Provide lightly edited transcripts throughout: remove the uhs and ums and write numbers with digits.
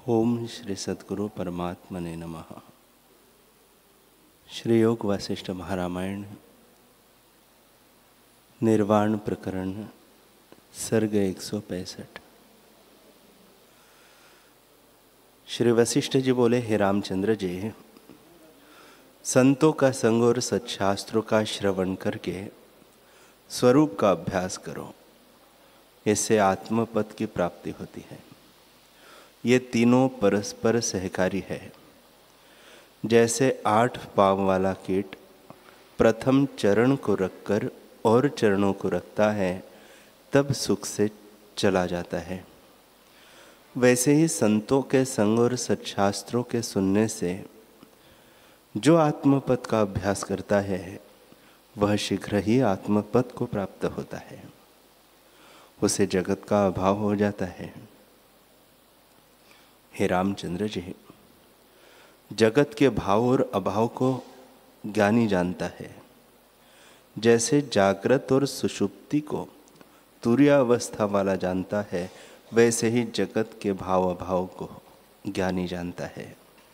ओम श्री सद्गुरु परमात्मने नमः। श्री योग वशिष्ठ महारामायण निर्वाण प्रकरण सर्ग 165। श्री वशिष्ठ जी बोले, हे रामचंद्र जी, संतों का संग और सत्शास्त्रों का श्रवण करके स्वरूप का अभ्यास करो, इससे आत्मपद की प्राप्ति होती है। ये तीनों परस्पर सहकारी है। जैसे 8 पाँव वाला कीट प्रथम चरण को रखकर और चरणों को रखता है तब सुख से चला जाता है, वैसे ही संतों के संग और सत्शास्त्रों के सुनने से जो आत्मपद का अभ्यास करता है वह शीघ्र ही आत्मपद को प्राप्त होता है। उसे जगत का अभाव हो जाता है। हे रामचंद्र जी, जगत के भाव और अभाव को ज्ञानी जानता है। जैसे जागृत और सुषुप्ति को तुरीयावस्था वाला जानता है, वैसे ही जगत के भाव अभाव को ज्ञानी जानता है।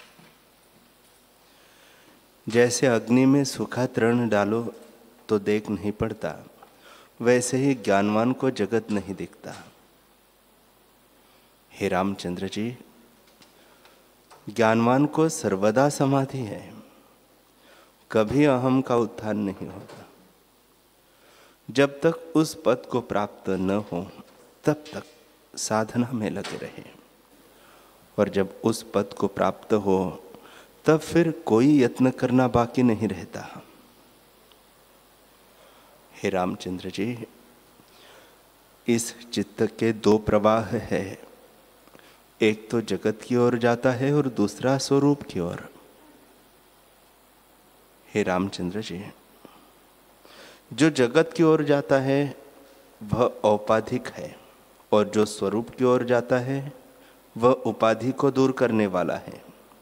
जैसे अग्नि में सूखा तृण डालो तो देख नहीं पड़ता, वैसे ही ज्ञानवान को जगत नहीं दिखता। हे रामचंद्र जी, ज्ञानवान को सर्वदा समाधि है, कभी अहम का उत्थान नहीं होता। जब तक उस पद को प्राप्त न हो तब तक साधना में लगे रहे, और जब उस पद को प्राप्त हो तब फिर कोई यत्न करना बाकी नहीं रहता। हे रामचंद्र जी, इस चित्त के 2 प्रवाह है, एक तो जगत की ओर जाता है और दूसरा स्वरूप की ओर। हे रामचंद्र जी, जो जगत की ओर जाता है वह औपाधिक है, और जो स्वरूप की ओर जाता है वह उपाधि को दूर करने वाला है।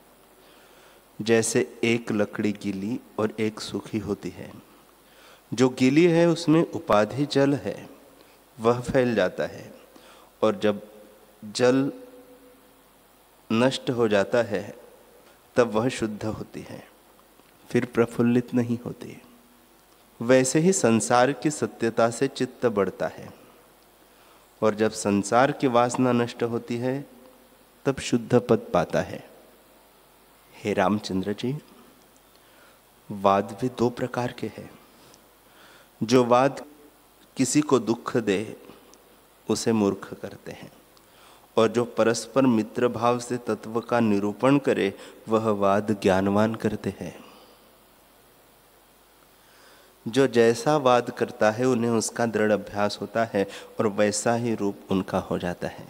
जैसे एक लकड़ी गीली और एक सूखी होती है, जो गीली है उसमें उपाधि जल है, वह फैल जाता है, और जब जल नष्ट हो जाता है तब वह शुद्ध होती है, फिर प्रफुल्लित नहीं होती। वैसे ही संसार की सत्यता से चित्त बढ़ता है, और जब संसार की वासना नष्ट होती है तब शुद्ध पद पाता है। हे रामचंद्र जी, वाद भी 2 प्रकार के हैं। जो वाद किसी को दुख दे उसे मूर्ख करते हैं, और जो परस्पर मित्र भाव से तत्व का निरूपण करे वह वाद ज्ञानवान करते हैं। जो जैसा वाद करता है उन्हें उसका दृढ़ अभ्यास होता है, और वैसा ही रूप उनका हो जाता है।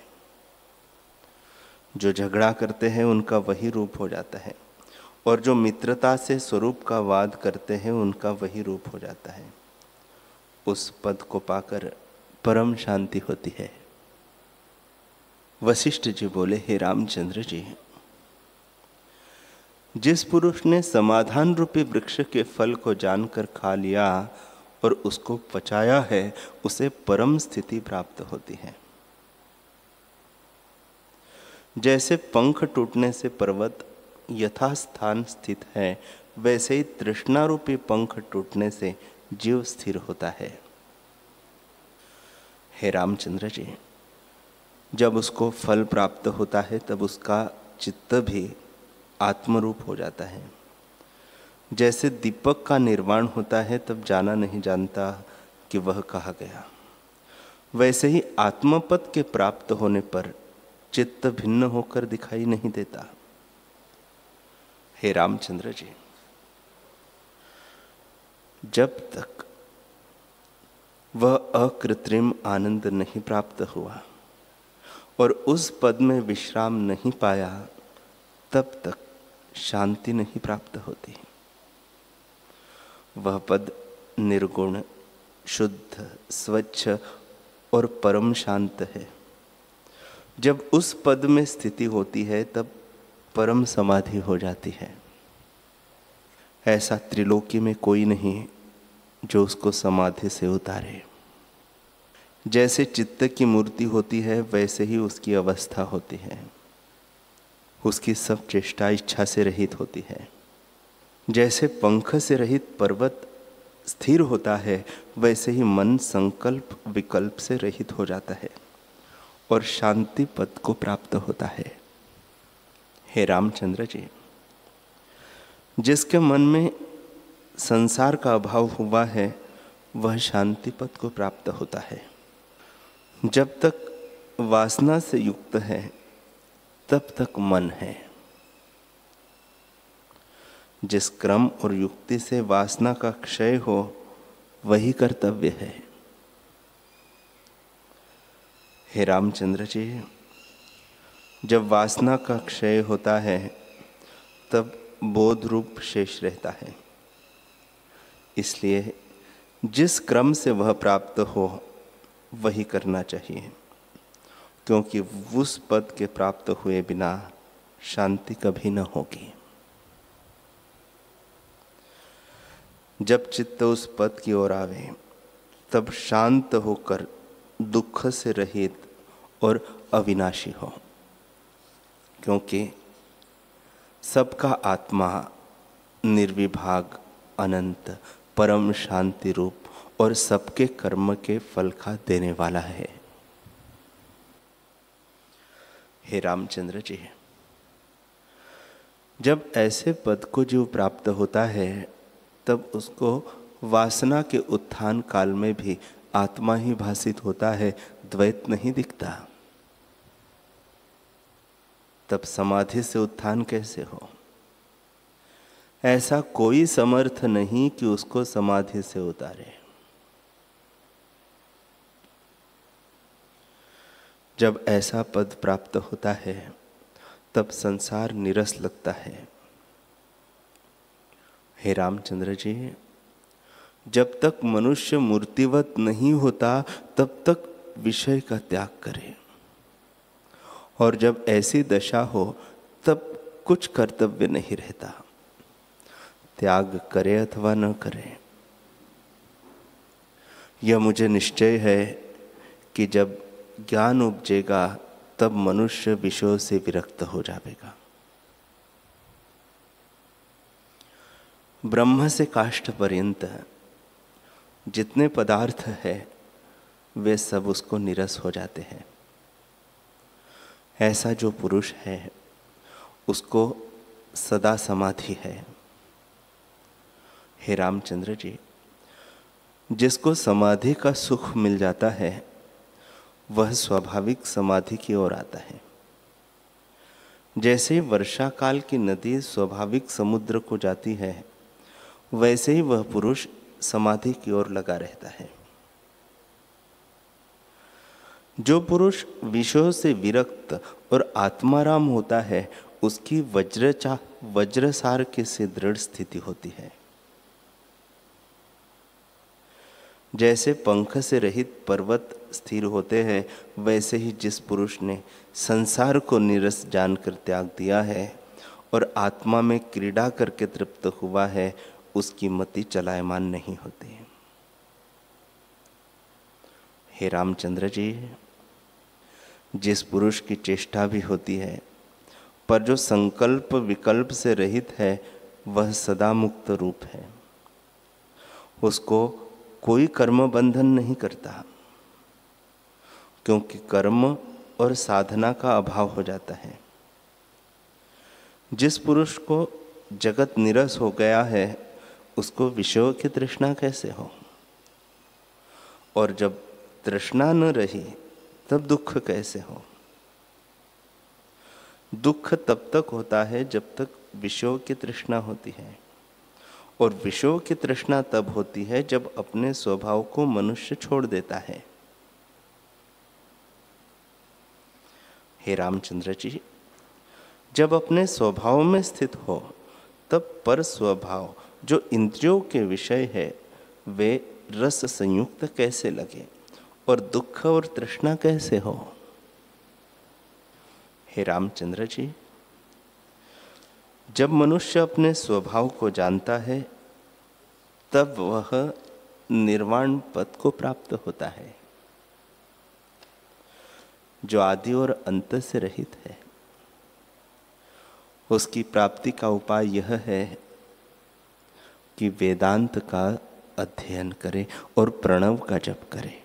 जो झगड़ा करते हैं उनका वही रूप हो जाता है, और जो मित्रता से स्वरूप का वाद करते हैं उनका वही रूप हो जाता है। उस पद को पाकर परम शांति होती है। वशिष्ठ जी बोले, हे रामचंद्र जी, जिस पुरुष ने समाधान रूपी वृक्ष के फल को जानकर खा लिया और उसको पचाया है, उसे परम स्थिति प्राप्त होती है। जैसे पंख टूटने से पर्वत यथास्थान स्थित है, वैसे ही तृष्णा रूपी पंख टूटने से जीव स्थिर होता है। हे रामचंद्र जी, जब उसको फल प्राप्त होता है तब उसका चित्त भी आत्मरूप हो जाता है। जैसे दीपक का निर्वाण होता है तब जाना नहीं जानता कि वह कहाँ गया, वैसे ही आत्मपद के प्राप्त होने पर चित्त भिन्न होकर दिखाई नहीं देता। हे रामचंद्र जी, जब तक वह अकृत्रिम आनंद नहीं प्राप्त हुआ और उस पद में विश्राम नहीं पाया, तब तक शांति नहीं प्राप्त होती। वह पद निर्गुण, शुद्ध, स्वच्छ और परम शांत है। जब उस पद में स्थिति होती है तब परम समाधि हो जाती है। ऐसा त्रिलोकी में कोई नहीं जो उसको समाधि से उतारे। जैसे चित्त की मूर्ति होती है वैसे ही उसकी अवस्था होती है। उसकी सब चेष्टा इच्छा से रहित होती है। जैसे पंख से रहित पर्वत स्थिर होता है, वैसे ही मन संकल्प विकल्प से रहित हो जाता है और शांति पद को प्राप्त होता है। हे रामचंद्र जी, जिसके मन में संसार का अभाव हुआ है वह शांति पद को प्राप्त होता है। जब तक वासना से युक्त है तब तक मन है। जिस क्रम और युक्ति से वासना का क्षय हो वही कर्तव्य है। हे रामचंद्र जी, जब वासना का क्षय होता है तब बोध रूप शेष रहता है। इसलिए जिस क्रम से वह प्राप्त हो वही करना चाहिए, क्योंकि उस पद के प्राप्त हुए बिना शांति कभी न होगी। जब चित्त उस पद की ओर आवे तब शांत होकर दुख से रहित और अविनाशी हो, क्योंकि सबका आत्मा निर्विभाग अनंत परम शांति रूप और सबके कर्म के फल का देने वाला है। हे रामचंद्र जी, जब ऐसे पद को जीव प्राप्त होता है तब उसको वासना के उत्थान काल में भी आत्मा ही भासित होता है, द्वैत नहीं दिखता। तब समाधि से उत्थान कैसे हो? ऐसा कोई समर्थ नहीं कि उसको समाधि से उतारे। जब ऐसा पद प्राप्त होता है तब संसार निरस लगता है। हे रामचंद्र जी, जब तक मनुष्य मूर्तिवत नहीं होता तब तक विषय का त्याग करे, और जब ऐसी दशा हो तब कुछ कर्तव्य नहीं रहता, त्याग करे अथवा न करे। यह मुझे निश्चय है कि जब ज्ञान उपजेगा तब मनुष्य विषयों से विरक्त हो जाएगा। ब्रह्म से काष्ठ पर्यंत जितने पदार्थ है वे सब उसको निरस हो जाते हैं। ऐसा जो पुरुष है उसको सदा समाधि है। हे रामचंद्र जी, जिसको समाधि का सुख मिल जाता है वह स्वाभाविक समाधि की ओर आता है। जैसे वर्षा काल की नदी स्वाभाविक समुद्र को जाती है, वैसे ही वह पुरुष समाधि की ओर लगा रहता है। जो पुरुष विषयों से विरक्त और आत्माराम होता है उसकी वज्रसार के से दृढ़ स्थिति होती है। जैसे पंख से रहित पर्वत स्थिर होते हैं, वैसे ही जिस पुरुष ने संसार को निरस जानकर त्याग दिया है और आत्मा में क्रीड़ा करके तृप्त हुआ है, उसकी मति चलायमान नहीं होती। हे रामचंद्र जी, जिस पुरुष की चेष्टा भी होती है पर जो संकल्प विकल्प से रहित है वह सदा मुक्त रूप है। उसको कोई कर्म बंधन नहीं करता, क्योंकि कर्म और साधना का अभाव हो जाता है। जिस पुरुष को जगत निरस हो गया है उसको विषयों की तृष्णा कैसे हो? और जब तृष्णा न रही तब दुख कैसे हो? दुख तब तक होता है जब तक विषयों की तृष्णा होती है, और विषयों की तृष्णा तब होती है जब अपने स्वभाव को मनुष्य छोड़ देता है। हे रामचंद्र जी, जब अपने स्वभाव में स्थित हो तब पर स्वभाव जो इंद्रियों के विषय है वे रस संयुक्त कैसे लगे और दुख और तृष्णा कैसे हो? हे रामचंद्र जी, जब मनुष्य अपने स्वभाव को जानता है तब वह निर्वाण पद को प्राप्त होता है, जो आदि और अंत से रहित है। उसकी प्राप्ति का उपाय यह है कि वेदांत का अध्ययन करे और प्रणव का जप करे।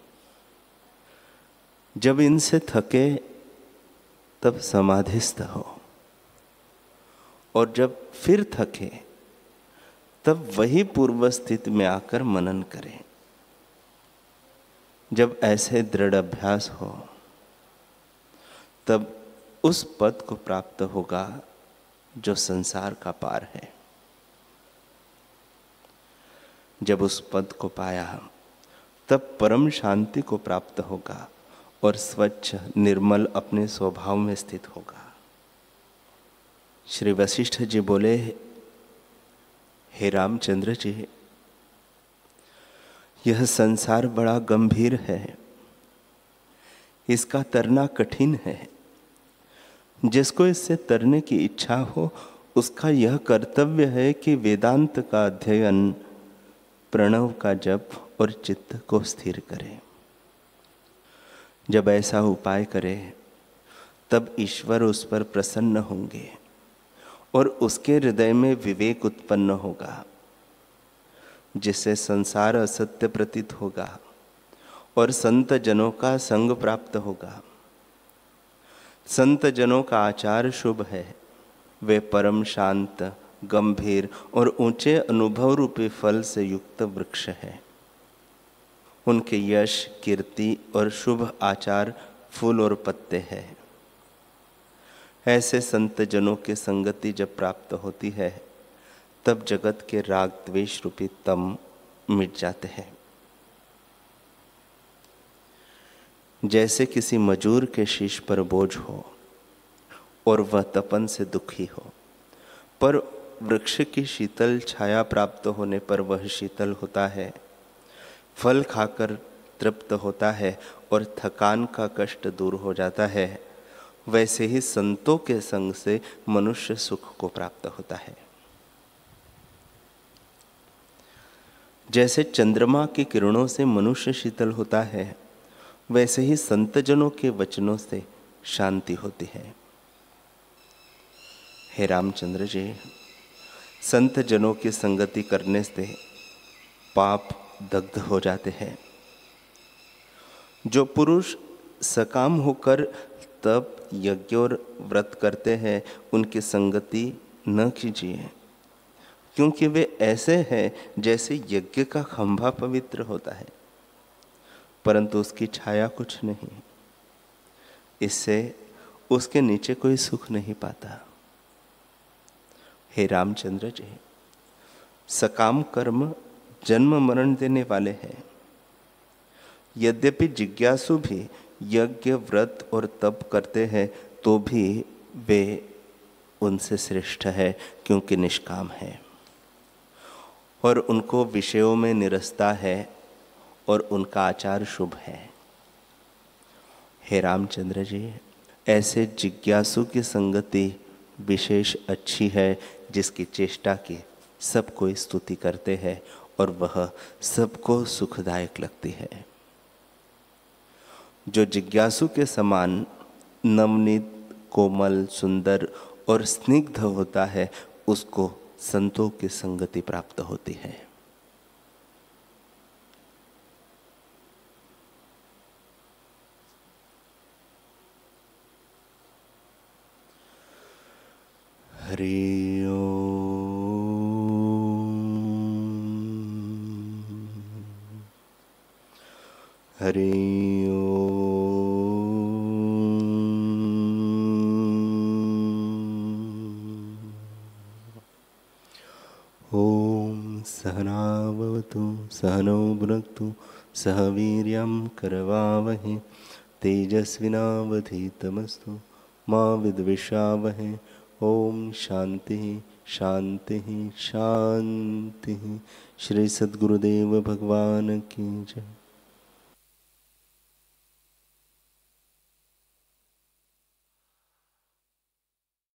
जब इनसे थके तब समाधिस्थ हो, और जब फिर थके तब वही पूर्व स्थिति में आकर मनन करें। जब ऐसे दृढ़ अभ्यास हो तब उस पद को प्राप्त होगा जो संसार का पार है। जब उस पद को पाया तब परम शांति को प्राप्त होगा और स्वच्छ निर्मल अपने स्वभाव में स्थित होगा। श्री वशिष्ठ जी बोले, हे रामचंद्र जी, यह संसार बड़ा गंभीर है, इसका तरना कठिन है। जिसको इससे तरने की इच्छा हो उसका यह कर्तव्य है कि वेदांत का अध्ययन, प्रणव का जप और चित्त को स्थिर करे। जब ऐसा उपाय करे तब ईश्वर उस पर प्रसन्न होंगे और उसके हृदय में विवेक उत्पन्न होगा, जिससे संसार असत्य प्रतीत होगा और संत जनों का संग प्राप्त होगा। संत जनों का आचार शुभ है, वे परम शांत, गंभीर और ऊंचे अनुभव रूपी फल से युक्त वृक्ष है। उनके यश, कीर्ति और शुभ आचार फूल और पत्ते हैं। ऐसे संत जनों की संगति जब प्राप्त होती है तब जगत के राग द्वेष रूपी तम मिट जाते हैं। जैसे किसी मजूर के शीश पर बोझ हो और वह तपन से दुखी हो, पर वृक्ष की शीतल छाया प्राप्त होने पर वह शीतल होता है, फल खाकर तृप्त होता है और थकान का कष्ट दूर हो जाता है, वैसे ही संतों के संग से मनुष्य सुख को प्राप्त होता है। जैसे चंद्रमा की किरणों से मनुष्य शीतल होता है, वैसे ही संतजनों के वचनों से शांति होती है। हे रामचंद्र जी, संत जनों की संगति करने से पाप दग्ध हो जाते हैं। जो पुरुष सकाम होकर तप, यज्ञ और व्रत करते हैं, उनकी संगति न कीजिए, क्योंकि वे ऐसे हैं जैसे यज्ञ का खंभा पवित्र होता है परंतु उसकी छाया कुछ नहीं। इससे उसके नीचे कोई सुख नहीं पाता। हे रामचंद्र जी, सकाम कर्म जन्म मरण देने वाले हैं। यद्यपि जिज्ञासु भी यज्ञ, व्रत और तप करते हैं तो भी वे उनसे श्रेष्ठ है, क्योंकि निष्काम है और उनको विषयों में निरसता है और उनका आचार शुभ है। हे रामचंद्र जी, ऐसे जिज्ञासु की संगति विशेष अच्छी है, जिसकी चेष्टा की सब कोई स्तुति करते हैं और वह सबको सुखदायक लगती है। जो जिज्ञासु के समान नवनीत, कोमल, सुंदर और स्निग्ध होता है, उसको संतों की संगति प्राप्त होती है। हरि ओम। हरि ओम। सहना भवतु, सहनौ भुनक्तु, सह वीर्यं करवावहै, तेजस्विनावधीतमस्तु मा विद्विषावहै। ओम शांति शांति शांति। श्री सद्गुरुदेव भगवान की जय।